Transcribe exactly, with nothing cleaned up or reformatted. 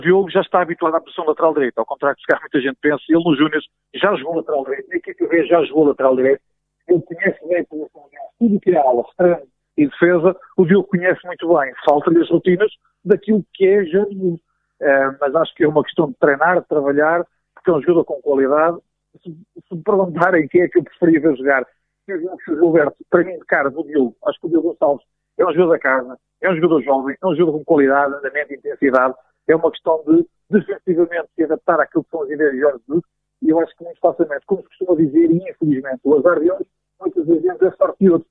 O Diogo já está habituado à posição lateral direito, ao contrário do que muita gente pensa. Ele nos Júniors já jogou lateral direito, na equipe B já jogou lateral direito. Ele conhece bem a posição dele, tudo que é ala, extremo e defesa, o Diogo conhece muito bem. Falta-lhe as rotinas daquilo que é Jardim. Uh, mas acho que é uma questão de treinar, de trabalhar, porque é um jogador com qualidade. Se, se me perguntarem quem é que eu preferia ver jogar, se o Gilberto, para mim, de cara, do Diogo, acho que o Diogo Gonçalves é um jogador da casa, é um jogador jovem, é um jogador com qualidade, andamento e intensidade. É uma questão de, defensivamente, se adaptar àquilo que são as ideias de Jorge Jesus, e eu acho que muito facilmente, como se costuma dizer, e infelizmente, o azar de hoje, muitas vezes é sorte de outros.